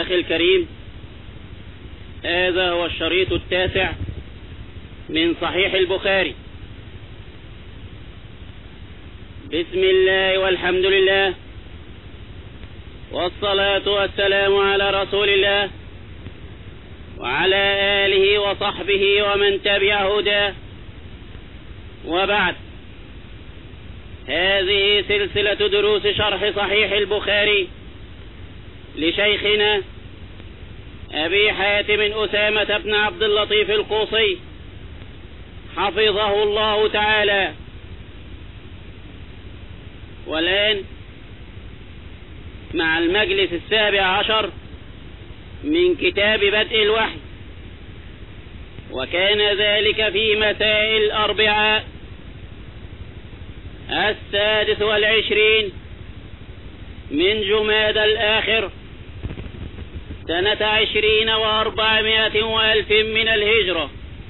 أخي الكريم، هذا هو الشريط 9 من صحيح البخاري. بسم الله والحمد لله، والصلاة والسلام على رسول الله وعلى آله وصحبه ومن تبع هداه، وبعد. هذه سلسلة دروس شرح صحيح البخاري لشيخنا أبي حاتم أسامة بن عبد اللطيف القوصي حفظه الله تعالى. والآن مع المجلس 17 من كتاب بدء الوحي، وكان ذلك في مساء الأربعاء 26 من جمادى الآخر سنة 20 و400 وألف من الهجرة،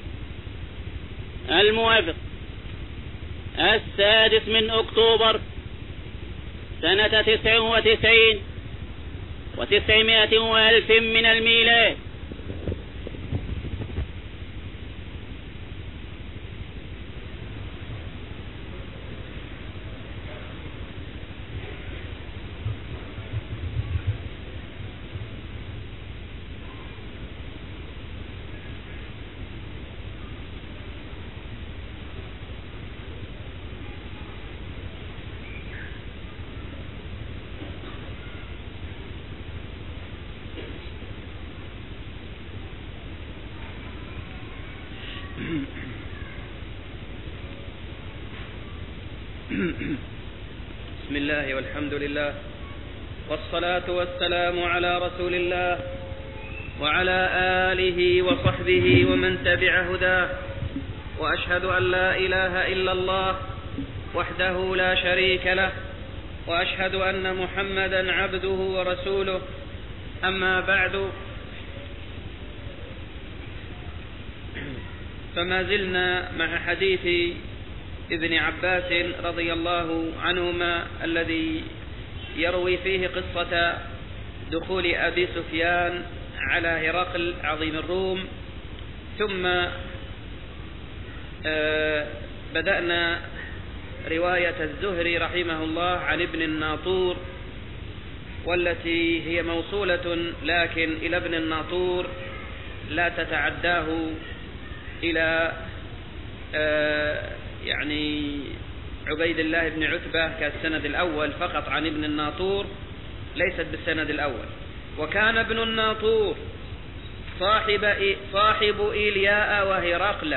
الموافق 6 من أكتوبر سنة 99 و900 وألف من الميلاد. بسم الله والحمد لله، والصلاة والسلام على رسول الله وعلى آله وصحبه ومن تبع هداه، وأشهد أن لا إله إلا الله وحده لا شريك له، وأشهد أن محمدا عبده ورسوله. أما بعد، فما زلنا مع حديث ابن عباس رضي الله عنهما الذي يروي فيه قصة دخول أبي سفيان على هرقل عظيم الروم. ثم بدأنا رواية الزهري رحمه الله عن ابن الناطور، والتي هي موصولة لكن إلى ابن الناطور لا تتعداه إلى يعني عبيد الله بن عتبة كالسند الأول، فقط عن ابن الناطور، ليست بالسند الأول. وكان ابن الناطور صاحب إيلياء وهرقل،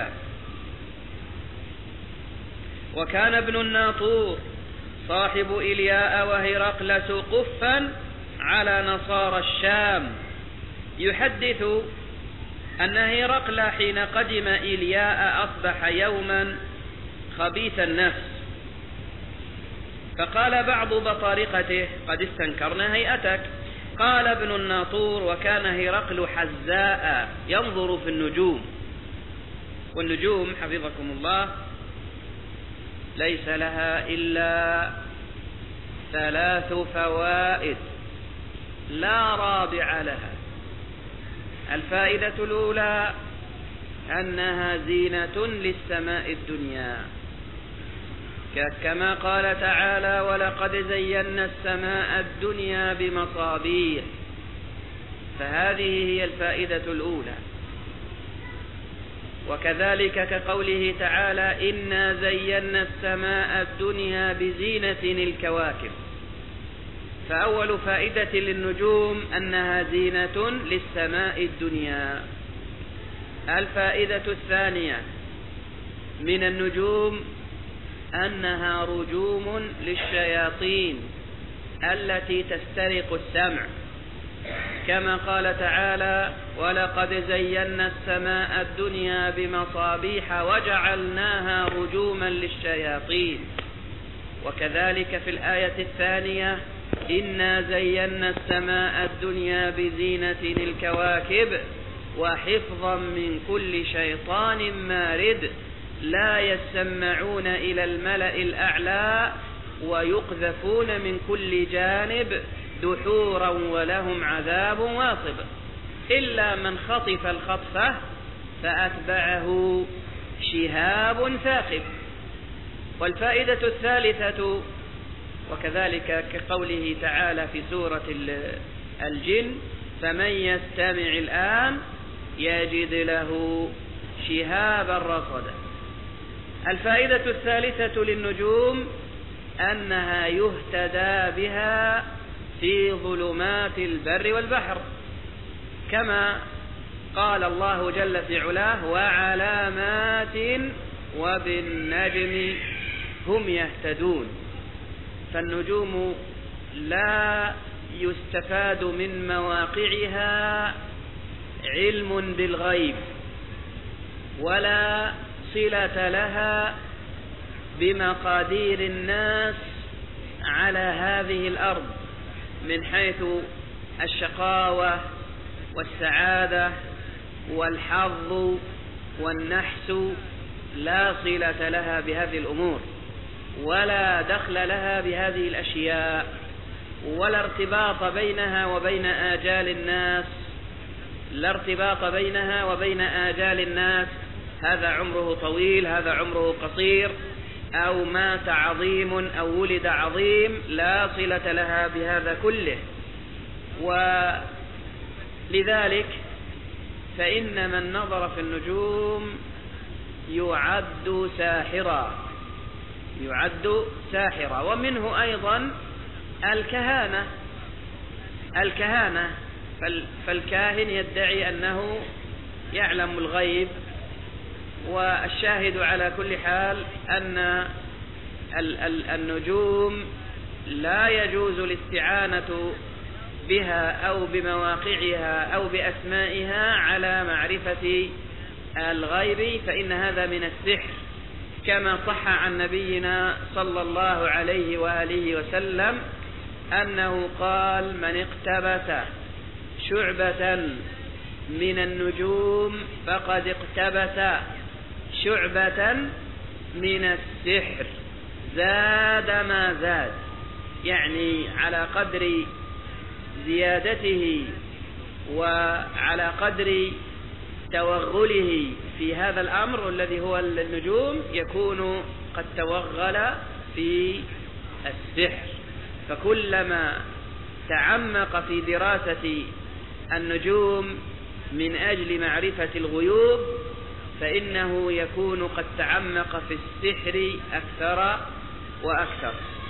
وكان ابن الناطور صاحب إيلياء وهرقل سقفا على نصارى الشام، يحدث أن هرقل حين قدم إيلياء أصبح يوما خبيث النفس، فقال بعض بطارقته: قد استنكرنا هيئتك. قال ابن الناطور: وكان هرقل حزاء ينظر في النجوم، والنجوم حفظكم الله ليس لها إلا 3 فوائد لا رابع لها. الفائدة الأولى أنها زينة للسماء الدنيا، كما قال تعالى: ولقد زينا السماء الدنيا بمصابيح. فهذه هي الفائدة الأولى. وكذلك كقوله تعالى: إنا زينا السماء الدنيا بزينة الكواكب. فأول فائدة للنجوم أنها زينة للسماء الدنيا. الفائدة الثانية من النجوم أنها رجوم للشياطين التي تسترق السمع، كما قال تعالى: ولقد زينا السماء الدنيا بمصابيح وجعلناها رجوما للشياطين. وكذلك في الآية الثانية: إنا زينا السماء الدنيا بزينة الكواكب وحفظا من كل شيطان مارد لا يسمعون إلى الملأ الأعلى ويقذفون من كل جانب دحورا ولهم عذاب واصب إلا من خطف الخطفة فأتبعه شهاب ثاقب. والفائدة الثالثة وكذلك كقوله تعالى في سورة الجن فمن يستمع الآن يجد له شهابا رصدا. الفائدة الثالثة للنجوم أنها يهتدى بها في ظلمات البر والبحر، كما قال الله جل في علاه وعلامات وبالنجم هم يهتدون. فالنجوم لا يستفاد من مواقعها علم بالغيب ولا صلة لها بمقادير الناس على هذه الأرض من حيث الشقاوة والسعادة والحظ والنحس، لا صلة لها بهذه الأمور ولا دخل لها بهذه الأشياء، ولا ارتباط بينها وبين آجال الناس، لا ارتباط بينها وبين آجال الناس، هذا عمره طويل هذا عمره قصير، أو مات عظيم أو ولد عظيم، لا صلة لها بهذا كله. ولذلك فإن من نظر في النجوم يعد ساحرا. ومنه أيضا الكهانة فالكاهن يدعي أنه يعلم الغيب. والشاهد على كل حال أن النجوم لا يجوز الاستعانة بها أو بمواقعها أو بأسمائها على معرفة الغيب، فإن هذا من السحر، كما صح عن نبينا صلى الله عليه وآله وسلم أنه قال من اقتبس شعبة من النجوم فقد اقتبس شعبة من السحر زاد ما زاد، يعني على قدر زيادته وعلى قدر توغله في هذا الأمر الذي هو النجوم يكون قد توغل في السحر. فكلما تعمق في دراسة النجوم من أجل معرفة الغيوب فإنه يكون قد تعمق في السحر أكثر وأكثر.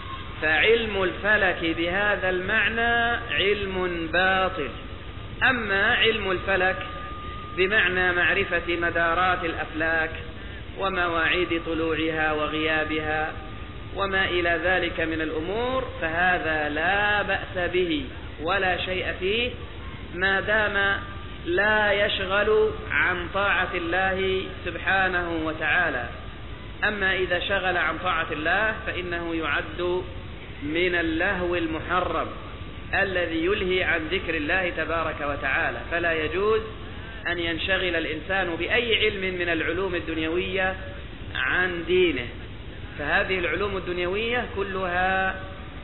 فعلم الفلك بهذا المعنى علم باطل. أما علم الفلك بمعنى معرفة مدارات الأفلاك ومواعيد طلوعها وغيابها وما إلى ذلك من الأمور فهذا لا بأس به ولا شيء فيه ما دام لا يشغل عن طاعة الله سبحانه وتعالى. أما إذا شغل عن طاعة الله فإنه يعد من اللهو المحرم الذي يلهي عن ذكر الله تبارك وتعالى. فلا يجوز أن ينشغل الإنسان بأي علم من العلوم الدنيوية عن دينه. فهذه العلوم الدنيوية كلها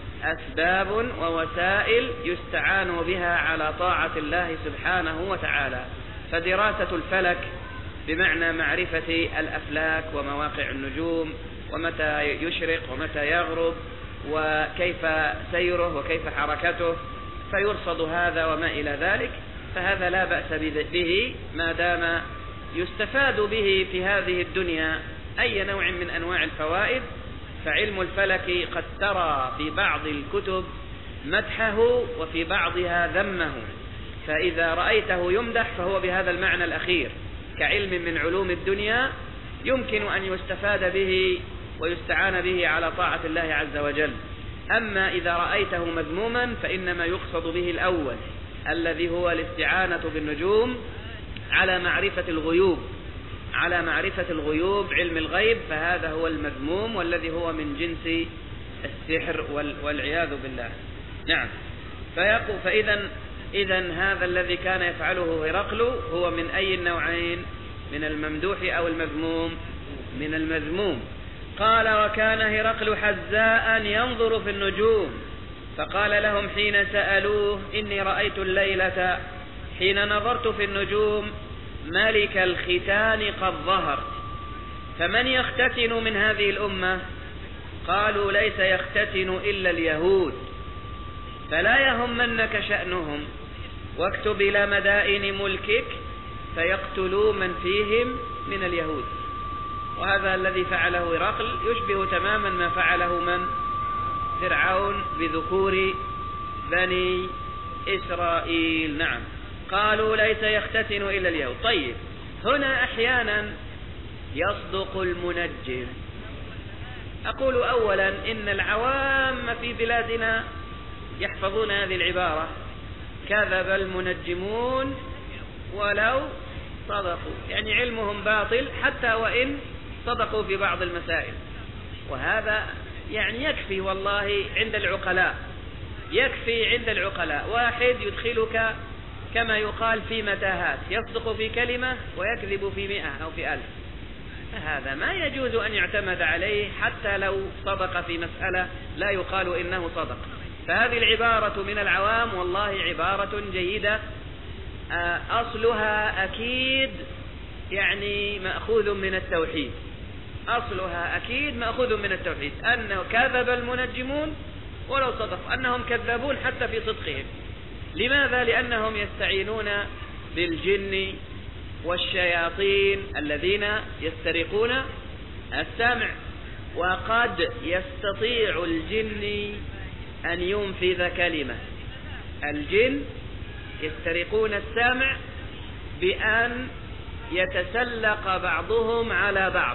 أسباب ووسائل يستعان بها على طاعة الله سبحانه وتعالى. فدراسة الفلك بمعنى معرفة الأفلاك ومواقع النجوم ومتى يشرق ومتى يغرب وكيف سيره وكيف حركته فيرصد هذا وما إلى ذلك، فهذا لا بأس به ما دام يستفاد به في هذه الدنيا أي نوع من أنواع الفوائد. فعلم الفلك قد ترى في بعض الكتب مدحه وفي بعضها ذمه، فإذا رأيته يمدح فهو بهذا المعنى الأخير كعلم من علوم الدنيا يمكن أن يستفاد به ويستعان به على طاعة الله عز وجل. أما إذا رأيته مذموما فإنما يقصد به الأول الذي هو الاستعانة بالنجوم على معرفة الغيوب علم الغيب، فهذا هو المذموم والذي هو من جنس السحر والعياذ بالله. نعم. فإذا هذا الذي كان يفعله هرقل هو من أي النوعين؟ من الممدوح أو المذموم؟ من المذموم. قال وكان هرقل حزاء ينظر في النجوم فقال لهم حين سألوه: إني رأيت الليلة حين نظرت في النجوم ملك الختان قد ظهر، فمن يختتن من هذه الأمة؟ قالوا: ليس يختتن إلا اليهود، فلا يهمنك شأنهم، واكتب إلى مدائن ملكك فيقتلوا من فيهم من اليهود. وهذا الذي فعله هرقل يشبه تماما ما فعله من؟ فرعون بذكور بني إسرائيل. نعم، قالوا: ليس يختتن إلا اليهود. طيب، هنا أحيانا يصدق المنجم. أقول أولا إن العوام في بلادنا يحفظون هذه العبارة: كذب المنجمون ولو صدقوا، يعني علمهم باطل حتى وإن صدقوا في بعض المسائل. وهذا يعني يكفي والله عند العقلاء، يكفي عند العقلاء. واحد يدخلك كما يقال في متاهات، يصدق في كلمة ويكذب في 100 أو في 1000، فهذا ما يجوز أن يعتمد عليه حتى لو صدق في مسألة لا يقال إنه صدق. فهذه العبارة من العوام والله عبارة جيدة، أصلها أكيد يعني مأخوذ من التوحيد، أصلها أكيد مأخوذ من التوحيد، أنه كذب المنجمون ولو صدقوا، أنهم كذابون حتى في صدقهم. لماذا؟ لأنهم يستعينون بالجن والشياطين الذين يسترقون السمع، وقد يستطيع الجن أن ينفذ كلمة. الجن يسترقون السمع بأن يتسلق بعضهم على بعض،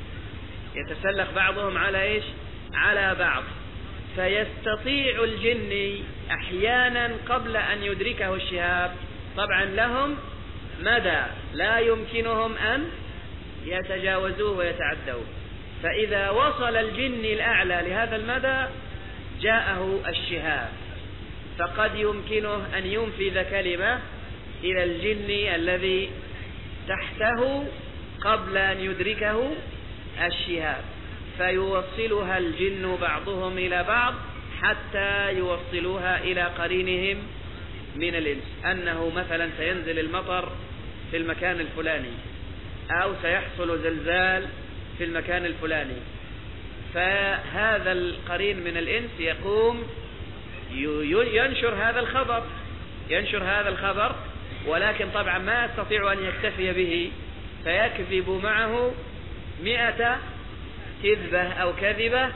يتسلق بعضهم على إيش؟ على بعض. فيستطيع الجن أحيانا قبل أن يدركه الشهاب، طبعا لهم مدى لا يمكنهم أن يتجاوزوه ويتعدوه، فإذا وصل الجن الأعلى لهذا المدى جاءه الشهاب، فقد يمكنه أن ينفذ كلمة إلى الجن الذي تحته قبل أن يدركه الشهاب، فيوصلها الجن بعضهم إلى بعض حتى يوصلوها إلى قرينهم من الإنس، أنه مثلا سينزل المطر في المكان الفلاني، أو سيحصل زلزال في المكان الفلاني. فهذا القرين من الإنس يقوم ينشر هذا الخبر، ولكن طبعا ما يستطيع أن يكتفي به، فيكذب معه 100 كذبة أو كذبة.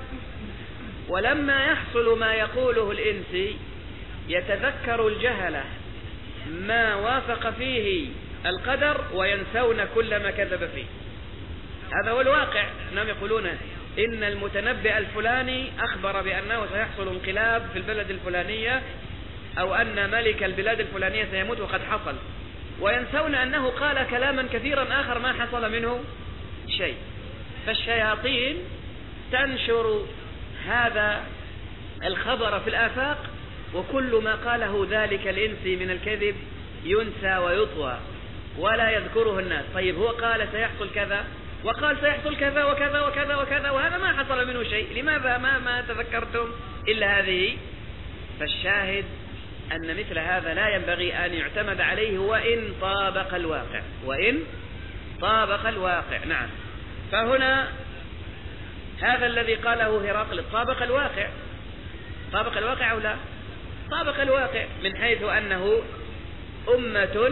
ولما يحصل ما يقوله الإنسي يتذكر الجهلة ما وافق فيه القدر وينسون كل ما كذب فيه. هذا هو الواقع. أنهم يقولون إن المتنبئ الفلاني أخبر بأنه سيحصل انقلاب في البلد الفلانية، أو أن ملك البلاد الفلانية سيموت وقد حصل، وينسون أنه قال كلاما كثيرا آخر ما حصل منه شيء. فالشياطين تنشر هذا الخبر في الآفاق، وكل ما قاله ذلك الإنسي من الكذب ينسى ويطوى ولا يذكره الناس. طيب، هو قال سيحصل كذا، وقال سيحصل كذا وكذا وكذا وكذا، وهذا ما حصل منه شيء، لماذا ما تذكرتم إلا هذه؟ فالشاهد أن مثل هذا لا ينبغي أن يعتمد عليه وإن طابق الواقع. نعم. فهنا هذا الذي قاله هرقل طابق الواقع أو لا؟ طابق الواقع، من حيث أنه أمة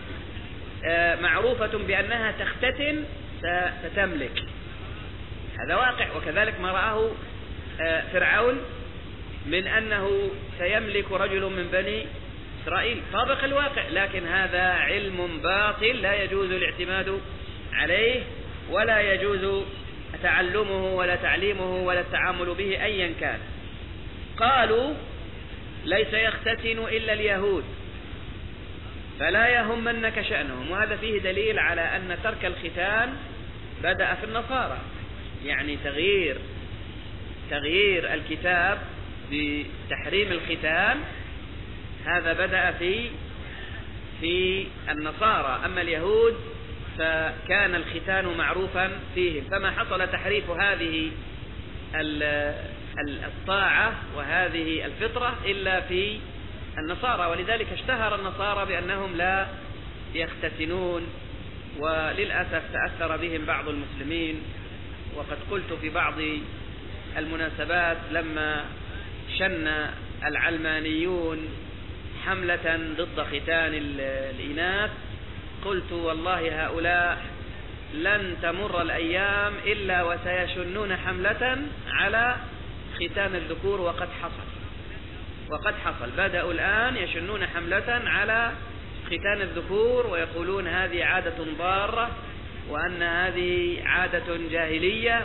معروفة بأنها تختتن ستملك، هذا واقع. وكذلك ما رآه فرعون من أنه سيملك رجل من بني إسرائيل، طابق الواقع. لكن هذا علم باطل لا يجوز الاعتماد عليه، ولا يجوز تعلمه ولا تعليمه ولا التعامل به أيا كان. قالوا ليس يختتن إلا اليهود فلا يهمنك شأنهم. وهذا فيه دليل على أن ترك الختان بدأ في النصارى، يعني تغيير الكتاب بتحريم الختان هذا بدأ في النصارى. أما اليهود فكان الختان معروفا فيهم، فما حصل تحريف الطاعة وهذه الفطرة إلا في النصارى، ولذلك اشتهر النصارى بأنهم لا يختتنون، وللأسف تأثر بهم بعض المسلمين. وقد قلت في بعض المناسبات لما شن العلمانيون حملة ضد ختان الإناث، قلت والله هؤلاء لن تمر الأيام إلا وسيشنون حملة على ختان الذكور، وقد حصل بدأوا الآن يشنون حملة على ختان الذكور، ويقولون هذه عادة ضارة، وأن هذه عادة جاهلية،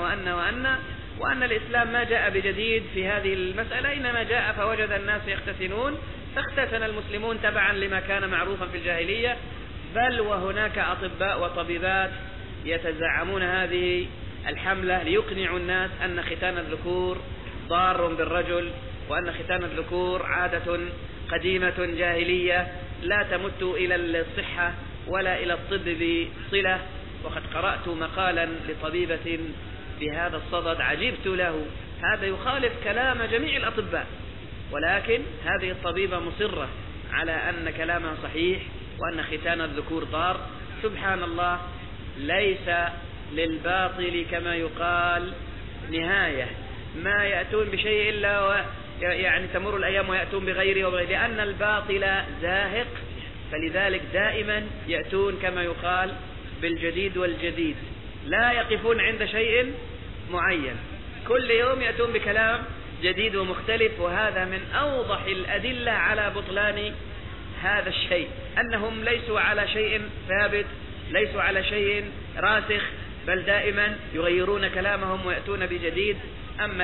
وأن الإسلام ما جاء بجديد في هذه المسألة، إنما جاء فوجد الناس يختتنون فاختتن المسلمون تبعا لما كان معروفا في الجاهلية. بل وهناك أطباء وطبيبات يتزعمون هذه الحملة ليقنعوا الناس أن ختان الذكور ضار بالرجل، وأن ختان الذكور عادة قديمة جاهلية لا تمت إلى الصحة ولا إلى الطب بصلة. وقد قرأت مقالا لطبيبة بهذا الصدد عجبت له، هذا يخالف كلام جميع الأطباء، ولكن هذه الطبيبة مصرة على أن كلامها صحيح وأن ختان الذكور ضار. سبحان الله، ليس للباطل كما يقال نهاية، ما يأتون بشيء إلا يعني تمر الأيام ويأتون بغيره، لأن الباطل زاهق، فلذلك دائما يأتون كما يقال بالجديد والجديد، لا يقفون عند شيء معين، كل يوم يأتون بكلام جديد ومختلف. وهذا من أوضح الأدلة على بطلان هذا الشيء، أنهم ليسوا على شيء ثابت، ليسوا على شيء راسخ، بل دائما يغيرون كلامهم ويأتون بجديد. أما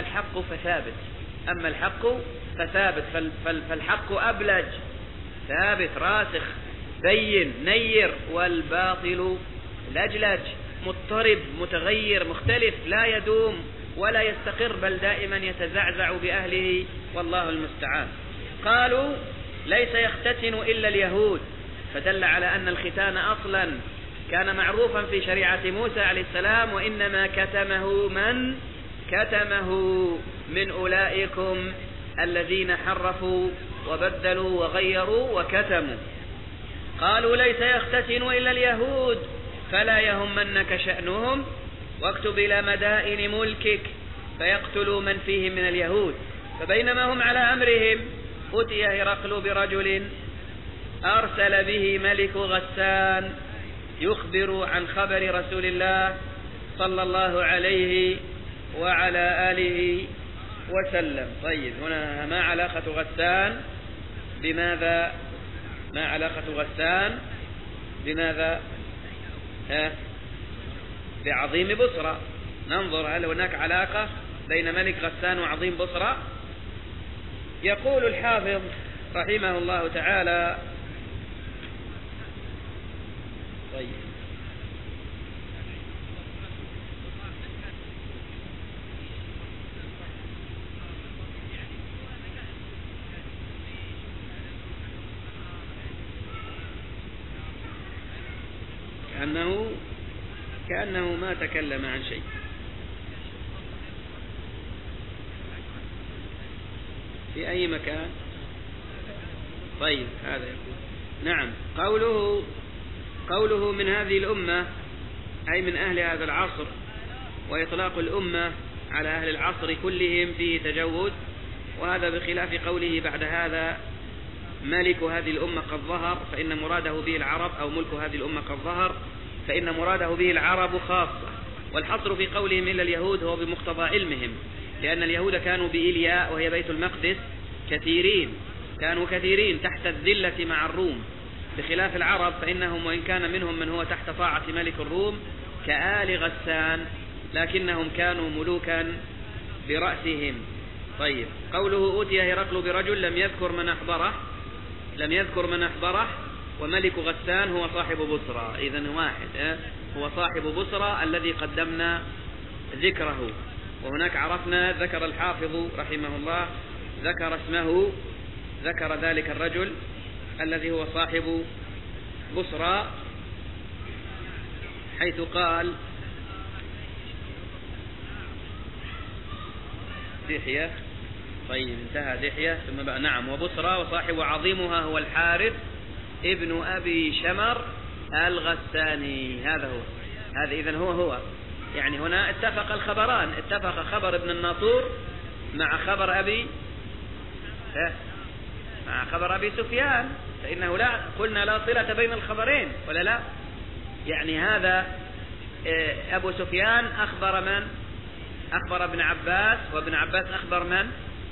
الحق فثابت، فالحق أبلج ثابت راسخ بين نير، والباطل لجلج مضطرب متغير مختلف، لا يدوم ولا يستقر، بل دائما يتزعزع بأهله، والله المستعان. قالوا ليس يختتن إلا اليهود، فدل على أن الختان أصلا كان معروفا في شريعة موسى عليه السلام، وإنما كتمه من أولئكم الذين حرفوا وبدلوا وغيروا وكتموا. قالوا ليس يختتن إلا اليهود فلا يهمنك شأنهم، واكتب إلى مدائن ملكك فيقتلوا من فيهم من اليهود. فبينما هم على أمرهم أتي هرقل برجل أرسل به ملك غسان يخبر عن خبر رسول الله صلى الله عليه وعلى آله وسلم. طيب، هنا ما علاقة غسان بماذا؟ بعظيم بصرى. ننظر هل هناك علاقة بين ملك غسان وعظيم بصرى. يقول الحافظ رحمه الله تعالى: طيب، كأنه ما تكلم عن شيء. في أي مكان؟ طيب، هذا يقول نعم، قوله من هذه الأمة أي من أهل هذا العصر، وإطلاق الأمة على أهل العصر كلهم فيه تجوز، وهذا بخلاف قوله بعد هذا ملك هذه الأمة قد ظهر، فإن مراده به العرب، أو ملك هذه الأمة قد ظهر فإن مراده به العرب خاصة. والحصر في قولهم إلا اليهود هو بمقتضى علمهم، لأن اليهود كانوا بإيلياء وهي بيت المقدس كانوا كثيرين تحت الذلة مع الروم، بخلاف العرب فإنهم وإن كان منهم من هو تحت طاعة ملك الروم كآل غسان، لكنهم كانوا ملوكا برأسهم. طيب، قوله أوتي هرقل برجل لم يذكر من أحضره، وملك غسان هو صاحب بصرى، إذن واحد، هو صاحب بصرى الذي قدمنا ذكره. وهناك عرفنا ذكر الحافظ رحمه الله ذكر ذلك الرجل الذي هو صاحب بصرى، حيث قال دحية. طيب انتهى دحية ثم بقى نعم وبصرى وصاحب عظيمها هو الحارث ابن أبي شمر الغساني. هذا إذن هو يعني هنا اتفق الخبران، اتفق خبر ابن الناطور مع خبر أبي سفيان، فإنه قلنا لا صلة بين الخبرين ولا لا؟ يعني هذا أبو سفيان أخبر من؟ أخبر ابن عباس، وابن عباس أخبر من؟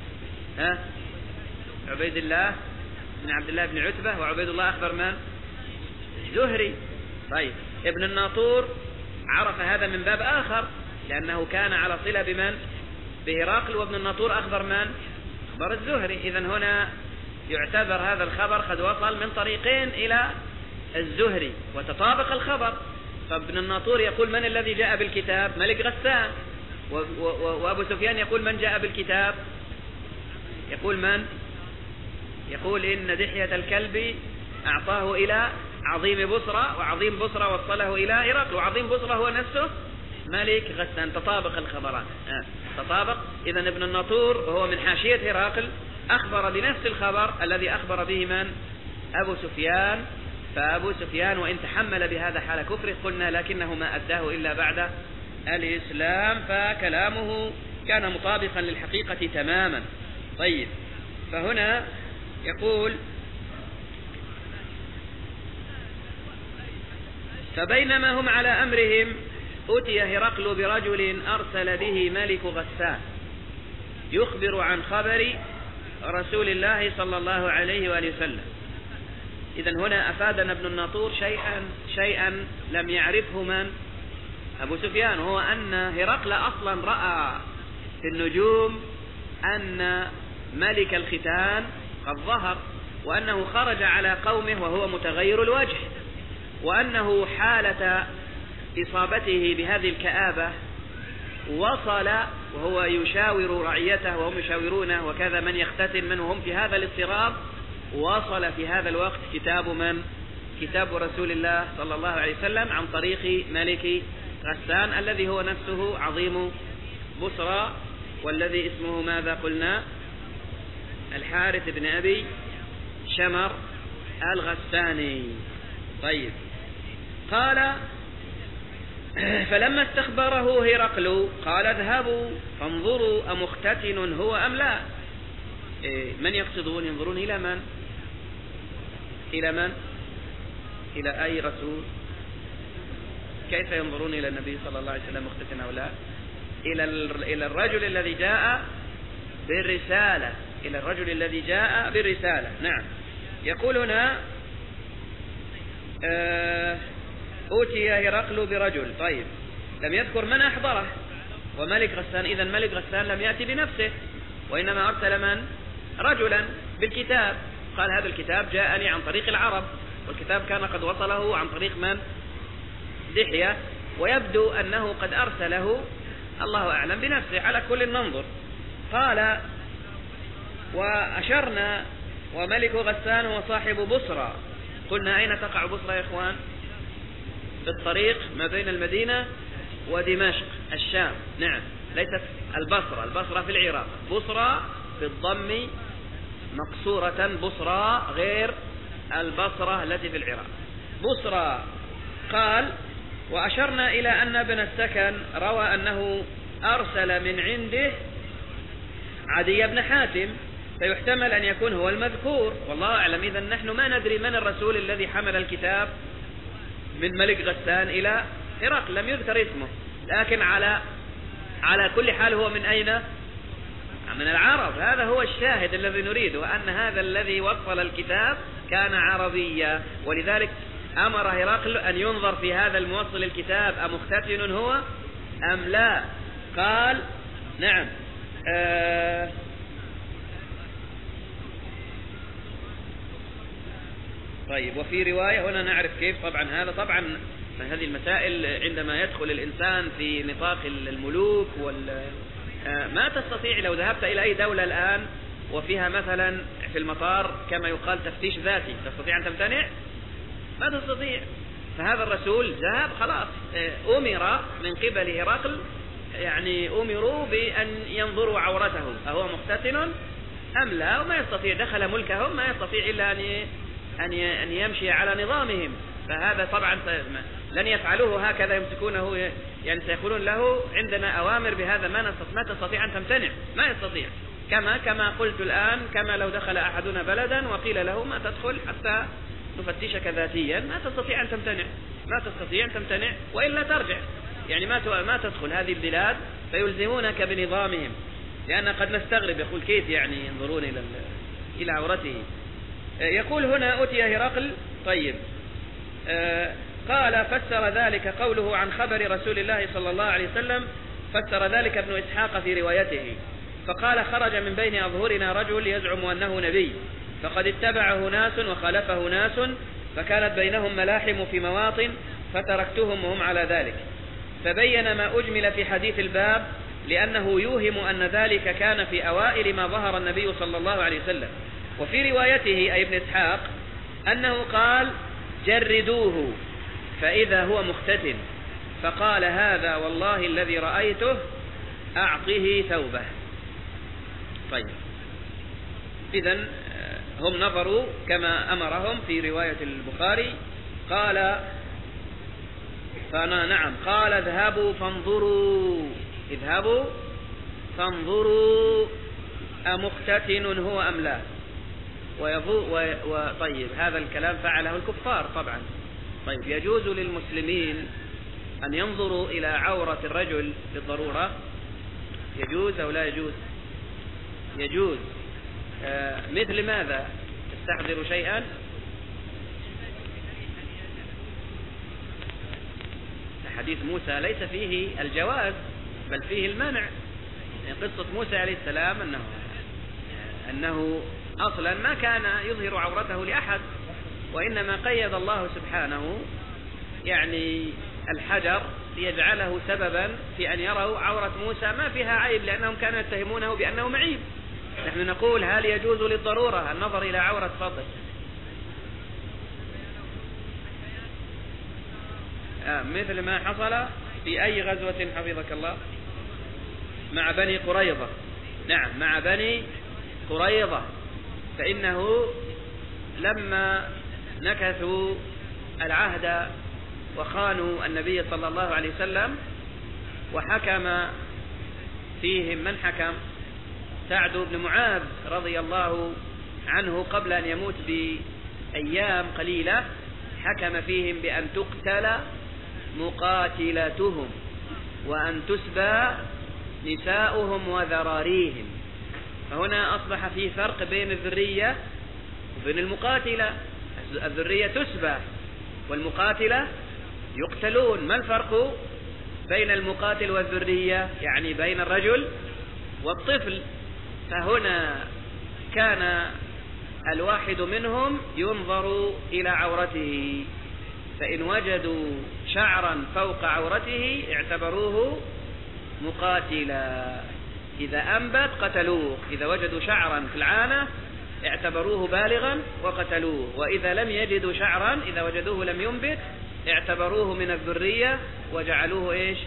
عبيد الله بن عبد الله بن عتبة، وعبيد الله أخبر من؟ زهري. طيب ابن الناطور عرف هذا من باب آخر لأنه كان على صلة بمن؟ بهرقل، وابن الناطور أخبر من؟ أخبر الزهري. إذن هنا يعتبر هذا الخبر قد وصل من طريقين إلى الزهري وتطابق الخبر. فابن الناطور يقول من الذي جاء بالكتاب؟ ملك غسان. وأبو سفيان يقول من جاء بالكتاب؟ يقول من؟ يقول إن دحية الكلب أعطاه إلى عظيم بصرى، وعظيم بصرى وصله إلى هرقل، وعظيم بصرى هو نفسه ملك غسان. تطابق الخبران، تطابق. إذن ابن الناطور وهو من حاشية هرقل أخبر بنفس الخبر الذي أخبر به من؟ أبو سفيان. فأبو سفيان وإن تحمل بهذا حال كفره قلنا لكنه ما أداه إلا بعد الإسلام، فكلامه كان مطابقا للحقيقة تماما. طيب فهنا يقول فبينما هم على أمرهم أتي هرقل برجل أرسل به ملك غسان يخبر عن خبر رسول الله صلى الله عليه وآله وسلم. إذن هنا أفادنا ابن الناطور شيئا لم يعرفه من؟ أبو سفيان، وهو أن هرقل أصلا رأى في النجوم أن ملك الختان قد ظهر، وأنه خرج على قومه وهو متغير الوجه، وأنه حالة إصابته بهذه الكآبة وصل وهو يشاور رعيته وهم يشاورونه وكذا من يختتن من وهم في هذا الاضطراب، وصل في هذا الوقت كتاب من؟ كتاب رسول الله صلى الله عليه وسلم عن طريق ملك غسان الذي هو نفسه عظيم بصرى، والذي اسمه ماذا قلنا؟ الحارث بن أبي شمر الغساني. طيب قال فلما استخبره هرقل قال اذهبوا فانظروا أمختتن هو أم لا. من يقصدون؟ ينظرون إلى من؟ إلى من؟ إلى أي رسول؟ كيف ينظرون إلى النبي صلى الله عليه وسلم مختتن أو لا؟ إلى الرجل الذي جاء بالرسالة، إلى الرجل الذي جاء بالرسالة. نعم. يقول هنا أوتي هرقل برجل. طيب لم يذكر من أحضره وملك غسان، إذن ملك غسان لم يأتي بنفسه وإنما أرسل من؟ رجلا بالكتاب. قال هذا الكتاب جاءني عن طريق العرب، والكتاب كان قد وصله عن طريق من؟ دحية، ويبدو أنه قد أرسله الله أعلم بنفسه. على كل ننظر. قال وأشرنا وملك غسان هو صاحب بصرى. قلنا أين تقع بصرى يا إخوان؟ في الطريق ما بين المدينة ودمشق الشام. نعم، ليست البصرة في العراق. بصرى بالضم مقصورة، بصرى غير البصرة التي في العراق. بصرى. قال وأشرنا إلى أن ابن السكن روى أنه أرسل من عنده عدي بن حاتم، فيحتمل أن يكون هو المذكور، والله أعلم. إذن نحن ما ندري من الرسول الذي حمل الكتاب من ملك غسان إلى هرقل، لم يذكر اسمه، لكن على كل حال هو من أين؟ من العرب. هذا هو الشاهد الذي نريده، أن هذا الذي وصل الكتاب كان عربيا، ولذلك أمر هرقل أن ينظر في هذا الموصل الكتاب أمختتن هو أم لا. قال نعم. طيب وفي رواية هنا نعرف كيف. طبعا من هذه المسائل عندما يدخل الإنسان في نطاق الملوك ما تستطيع لو ذهبت إلى أي دولة الآن وفيها مثلا في المطار كما يقال تفتيش ذاتي، تستطيع أن تمتنع؟ ما تستطيع. فهذا الرسول ذهب خلاص، أمر من قبل هرقل يعني أمروا بأن ينظروا عورته أهو مختتن أم لا، وما يستطيع، دخل ملكهم، ما يستطيع إلا أن يمشي على نظامهم. فهذا طبعا لن يفعلوه هكذا يمسكونه، يعني سيقولون له عندنا أوامر بهذا، ما تستطيع أن تمتنع، ما يستطيع. كما قلت الآن، كما لو دخل أحدنا بلدا وقيل له ما تدخل حتى نفتشك ذاتيا، ما تستطيع أن تمتنع، وإلا ترجع، يعني ما تدخل هذه البلاد، فيلزمونك بنظامهم. لأن قد نستغرب، يقول كيف يعني ينظرون إلى عورته. يقول هنا أتي هرقل. طيب، قال فسر ذلك قوله عن خبر رسول الله صلى الله عليه وسلم، فسر ذلك ابن إسحاق في روايته فقال خرج من بين أظهرنا رجل يزعم أنه نبي، فقد اتبعه ناس وخالفه ناس، فكانت بينهم ملاحم في مواطن، فتركتهم وهم على ذلك. فبين ما أجمل في حديث الباب، لأنه يوهم أن ذلك كان في أوائل ما ظهر النبي صلى الله عليه وسلم. وفي روايته أي ابن إسحاق أنه قال جردوه فإذا هو مختتن، فقال هذا والله الذي رأيته أعطه ثوبه. طيب، إذن هم نظروا كما أمرهم في رواية البخاري. قال قال اذهبوا فانظروا أمختتن هو أم لا. طيب، هذا الكلام فعله الكفار طبعا. طيب، يجوز للمسلمين أن ينظروا إلى عورة الرجل بالضرورة؟ يجوز أو لا يجوز؟ يجوز. مثل ماذا؟ تستحضر شيئا؟ حديث موسى ليس فيه الجواز بل فيه المنع. يعني قصة موسى عليه السلام أنه أصلا ما كان يظهر عورته لأحد، وإنما قيد الله سبحانه يعني الحجر ليجعله سببا في أن يروا عورة موسى ما فيها عيب، لأنهم كانوا يتهمونه بأنه معيب. نحن نقول هل يجوز للضرورة النظر إلى عورة فضل؟ مثل ما حصل في أي غزوة حفظك الله؟ مع بني قريظة. نعم، مع بني قريظة، فإنه لما نكثوا العهد وخانوا النبي صلى الله عليه وسلم، وحكم فيهم من حكم؟ سعد بن معاذ رضي الله عنه قبل أن يموت بأيام قليلة، حكم فيهم بأن تقتل مقاتلتهم وأن تسبى نساؤهم وذراريهم. فهنا أصبح في فرق بين الذرية وبين المقاتلة. الذرية تسبى والمقاتلة يقتلون. ما الفرق بين المقاتل والذرية؟ يعني بين الرجل والطفل. فهنا كان الواحد منهم ينظر إلى عورته، فإن وجدوا شعرا فوق عورته اعتبروه مقاتلا، إذا أنبت قتلوه، إذا وجدوا شعرا في العانة اعتبروه بالغا وقتلوه، وإذا لم يجدوا شعرا، إذا وجدوه لم ينبت اعتبروه من الذرية وجعلوه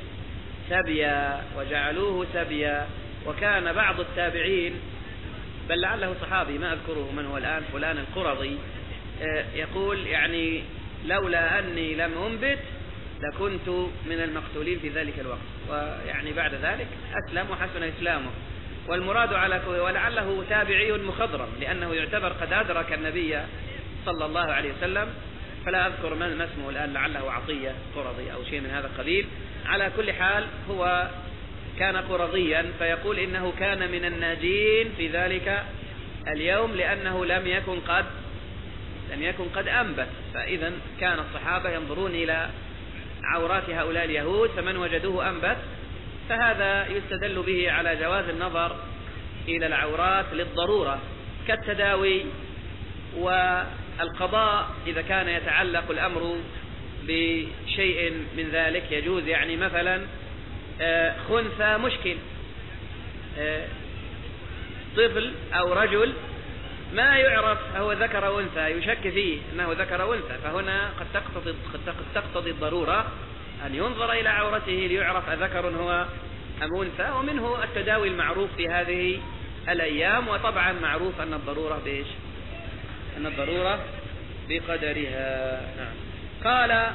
سبيا. وكان بعض التابعين، بل لعله صحابي ما أذكره من هو الآن، فلان القرظي، يقول يعني لولا أني لم أنبت لكنت من المقتولين في ذلك الوقت. ويعني بعد ذلك أسلم وحسن إسلامه. والمراد ولعله تابعي مخضرم، لأنه يعتبر قد أدرك النبي صلى الله عليه وسلم، فلا أذكر ما اسمه الآن، لعله عطية قرظي أو شيء من هذا القبيل. على كل حال هو كان قرظيا، فيقول إنه كان من الناجين في ذلك اليوم، لأنه لم يكن قد أنبت. فإذا كان الصحابة ينظرون إلى عورات هؤلاء اليهود، فمن وجدوه أنبت، فهذا يستدل به على جواز النظر إلى العورات للضرورة، كالتداوي والقضاء إذا كان يتعلق الأمر بشيء من ذلك يجوز. يعني مثلا خنثى مشكل، طفل أو رجل ما يعرف هو ذكر أو أنثى، يشك فيه أنه ذكر أو أنثى، فهنا قد تقتضي الضرورة أن ينظر إلى عورته ليعرف أذكر هو أم أنثى، ومنه التداوي المعروف في هذه الأيام. وطبعا معروف أن الضرورة بإيش؟ أن الضرورة بقدرها. نعم. قال: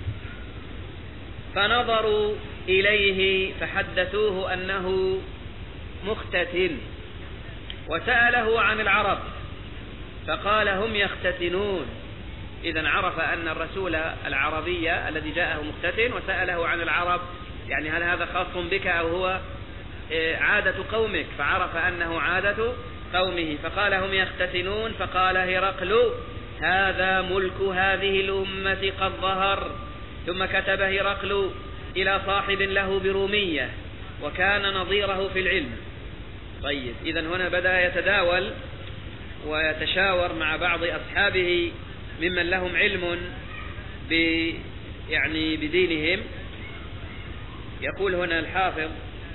فنظروا إليه فحدثوه أنه مختتن، وسأله عن العرب فقال: هم يختتنون. إذن عرف أن الرسول العربي الذي جاءه مختتن، وسأله عن العرب، يعني هل هذا خاص بك أو هو عادة قومك؟ فعرف أنه عادة قومه، فقال: هم يختتنون. فقال هرقل: هذا ملك هذه الأمة قد ظهر. ثم كتب هرقل إلى صاحب له برومية وكان نظيره في العلم. طيب، إذن هنا بدأ يتداول ويتشاور مع بعض أصحابه ممن لهم علم يعني بدينهم. يقول هنا الحافظ: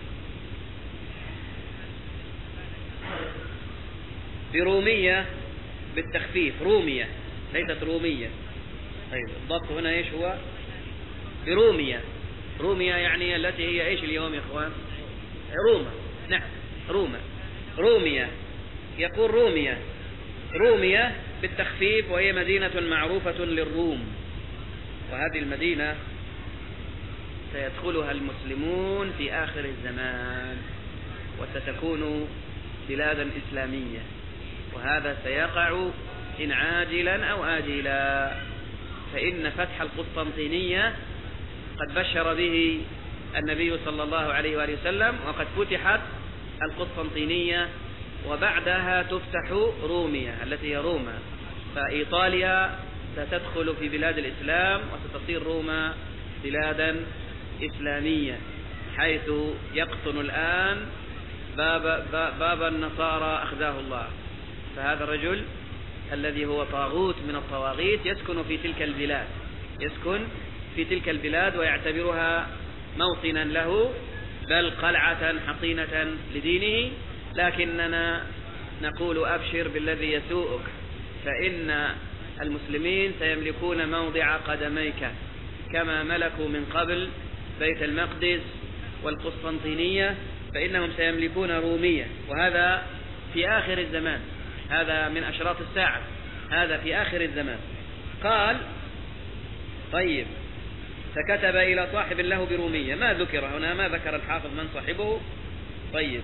برومية بالتخفيف، رومية ليست رومية. طيب، الضبط هنا إيش هو؟ برومية. رومية يعني التي هي إيش اليوم يا إخوان؟ روما. نعم، روما، رومية. يقول رومية، رومية بالتخفيف، وهي مدينة معروفة للروم، وهذه المدينة سيدخلها المسلمون في آخر الزمان، وستكون بلادا إسلامية، وهذا سيقع إن عاجلا أو آجلا. فإن فتح القسطنطينية قد بشر به النبي صلى الله عليه وآله وسلم، وقد فتحت القسطنطينية، وبعدها تفتح رومية التي هي روما. فإيطاليا ستدخل في بلاد الإسلام، وستصير روما بلادا إسلامية، حيث يقطن الآن باب النصارى أخزاه الله. فهذا الرجل الذي هو طاغوت من الطواغيت يسكن في تلك البلاد، يسكن في تلك البلاد ويعتبرها موطنا له، بل قلعة حصينة لدينه. لكننا نقول: أبشر بالذي يسوءك، فإن المسلمين سيملكون موضع قدميك كما ملكوا من قبل بيت المقدس والقسطنطينية، فإنهم سيملكون رومية، وهذا في آخر الزمان، هذا من أشراط الساعة، هذا في آخر الزمان. قال: طيب، فكتب إلى صاحب له برومية. ما ذكر هنا، ما ذكر الحافظ من صاحبه. طيب،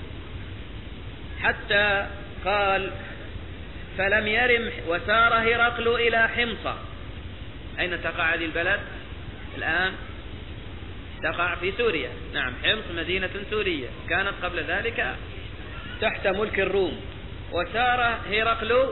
حتى قال: فلم يرم، وسار هرقل إلى حمصة. أين تقع هذه البلد الآن؟ تقع في سوريا. نعم، حمص مدينة سورية، كانت قبل ذلك تحت ملك الروم. وسار هرقل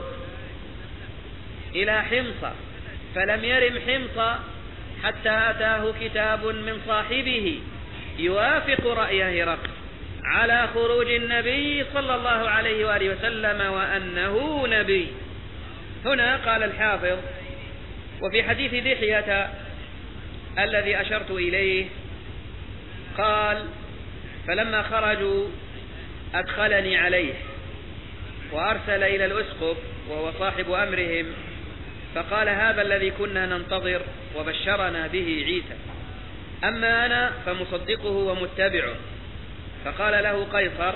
إلى حمصة، فلم يرم حمصة حتى أتاه كتاب من صاحبه يوافق رأي هرقل على خروج النبي صلى الله عليه وآله وسلم وأنه نبي. هنا قال الحافظ: وفي حديث دحية الذي أشرت إليه قال: فلما خرجوا أدخلني عليه، وأرسل إلى الأسقف وهو صاحب أمرهم، فقال: هذا الذي كنا ننتظر وبشرنا به عيسى، أما أنا فمصدقه ومتبعه. فقال له قيصر: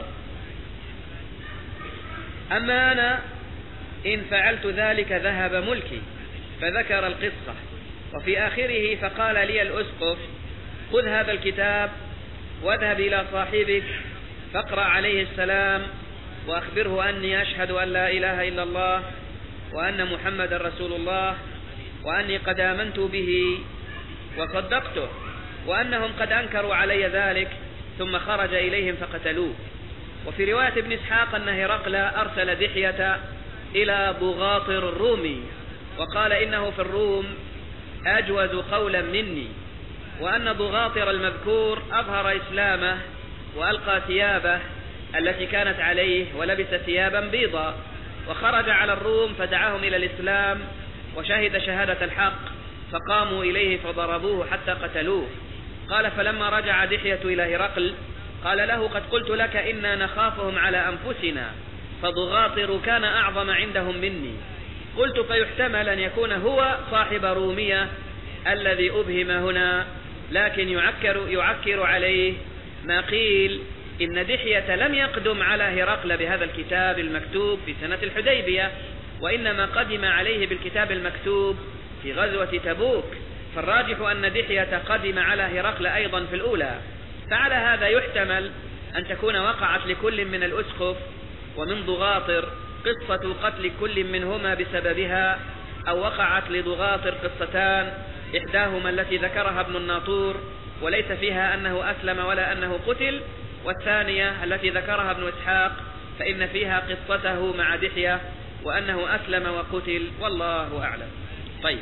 أما أنا إن فعلت ذلك ذهب ملكي. فذكر القصة. وفي آخره فقال لي الأسقف: خذ هذا الكتاب واذهب إلى صاحبك فاقرأ عليه السلام، وأخبره أني أشهد أن لا إله إلا الله وأن محمد رسول الله، وأني قد آمنت به وصدقته، وأنهم قد أنكروا علي ذلك، ثم خرج إليهم فقتلوه. وفي رواية ابن إسحاق أن هرقل أرسل دحية إلى بغاطر الرومي وقال: إنه في الروم أجوز قولا مني، وأن بغاطر المذكور أظهر إسلامه وألقى ثيابه التي كانت عليه ولبس ثيابا بيضا، وخرج على الروم فدعاهم إلى الإسلام وشهد شهادة الحق، فقاموا إليه فضربوه حتى قتلوه. قال: فلما رجع دحية إلى هرقل قال له: قد قلت لك إنا نخافهم على أنفسنا، فبغاطر كان أعظم عندهم مني. قلت: فيحتمل أن يكون هو صاحب رومية الذي أبهم هنا، لكن يعكر عليه ما قيل إن دحية لم يقدم على هرقل بهذا الكتاب المكتوب في سنة الحديبية، وإنما قدم عليه بالكتاب المكتوب في غزوة تبوك، فالراجح أن دحية قدم على هرقل أيضا في الأولى. فعلى هذا يحتمل أن تكون وقعت لكل من الأسقف ومن ضغاطر قصة قتل كل منهما بسببها، أو وقعت لضغاطر قصتان، إحداهما التي ذكرها ابن الناطور وليس فيها أنه أسلم ولا أنه قتل، والثانية التي ذكرها ابن إسحاق فإن فيها قصته مع دحية وأنه أسلم وقتل، والله أعلم. طيب،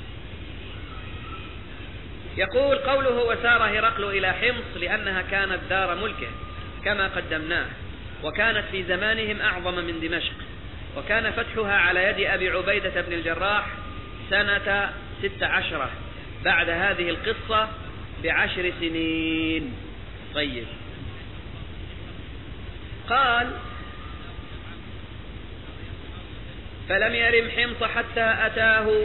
يقول قوله وسار هرقل إلى حمص لأنها كانت دار ملكه كما قدمناه، وكانت في زمانهم أعظم من دمشق، وكان فتحها على يد أبي عبيدة بن الجراح سنة 16 بعد هذه القصة ب10 سنين. طيب، قال فلم يرم حمص حتى أتاه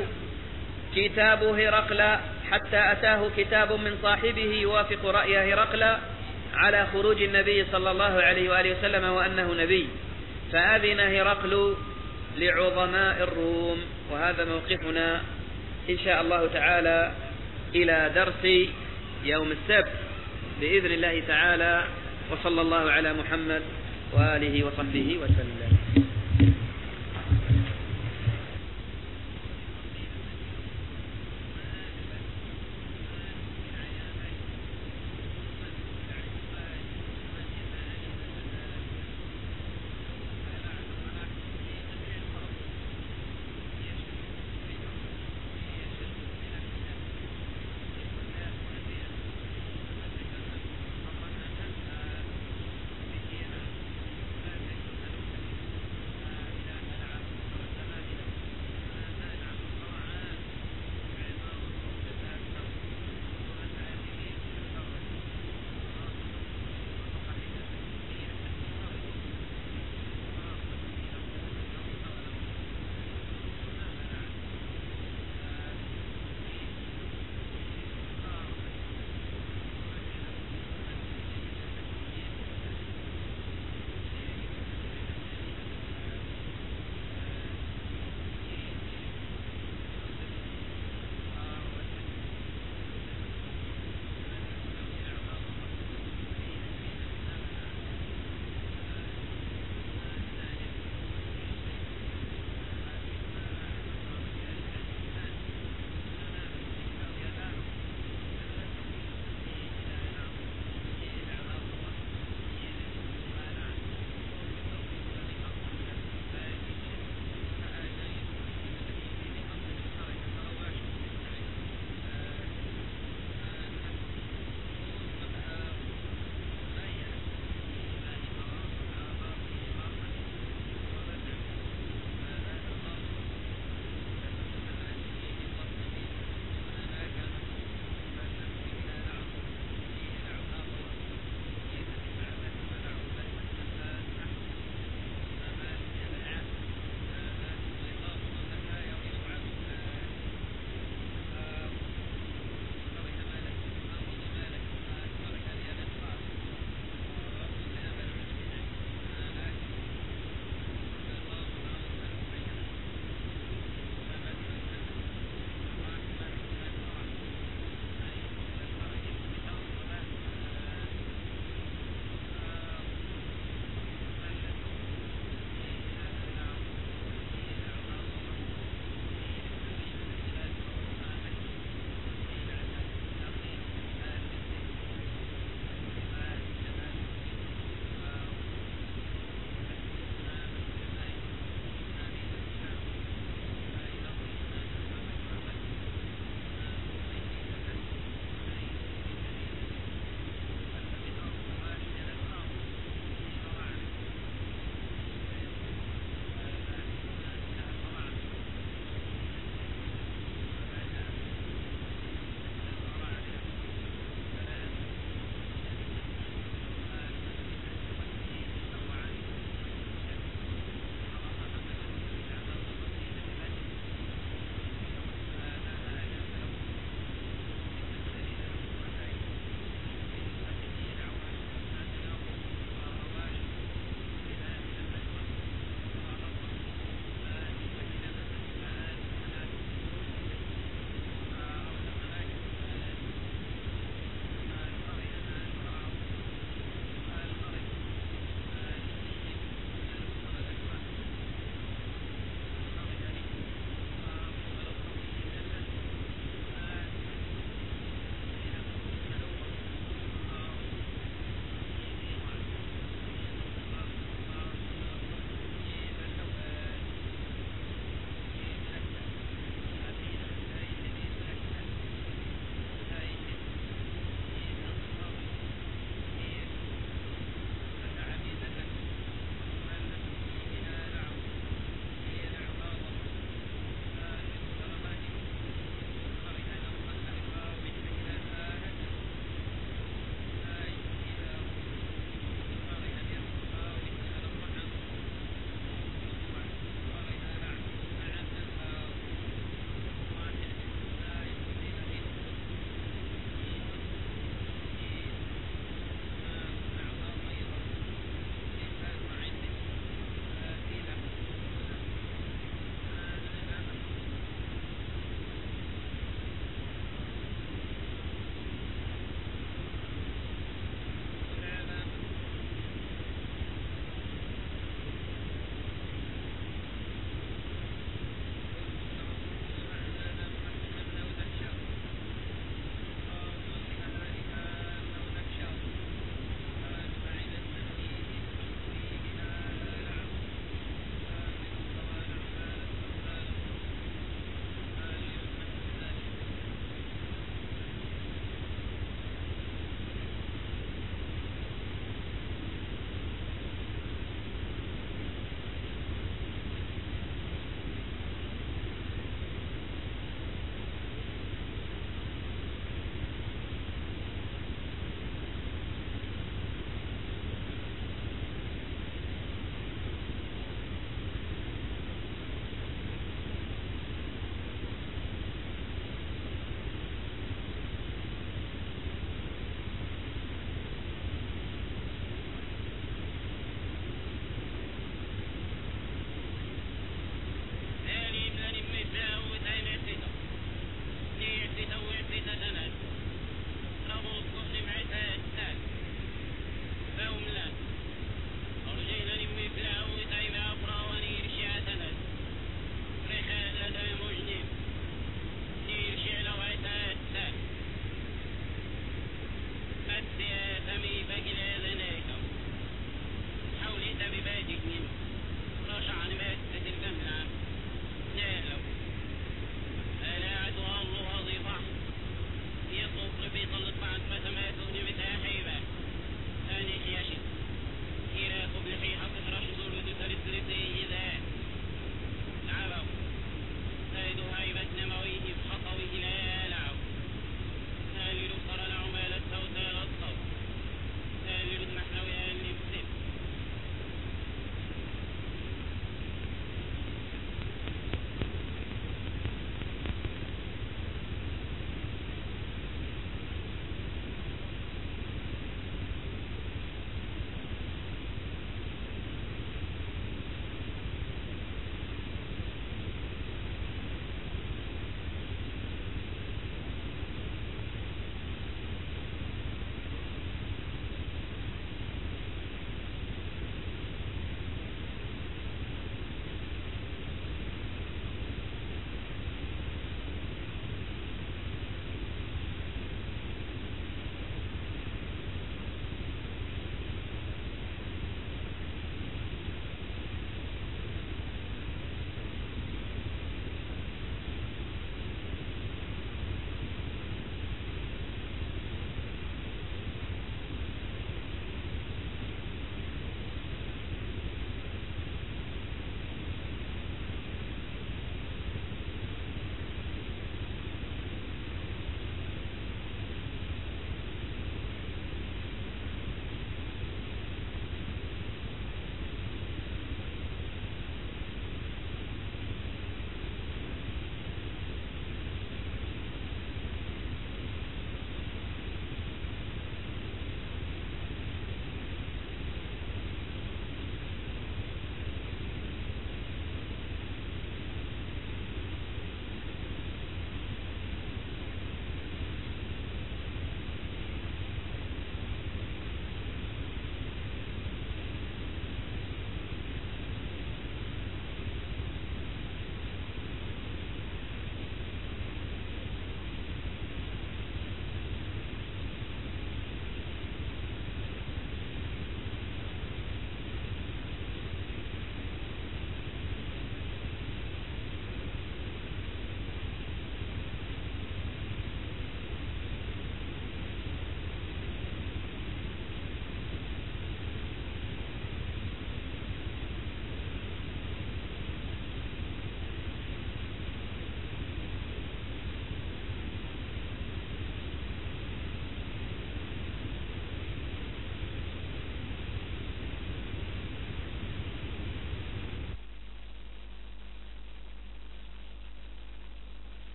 كتاب من صاحبه يوافق رأي هرقل على خروج النبي صلى الله عليه وآله وسلم وأنه نبي، فأذن هرقل لعظماء الروم. وهذا موقفنا إن شاء الله تعالى إلى درس يوم السبت بإذن الله تعالى، وصلى الله على محمد وآله وصحبه وسلم.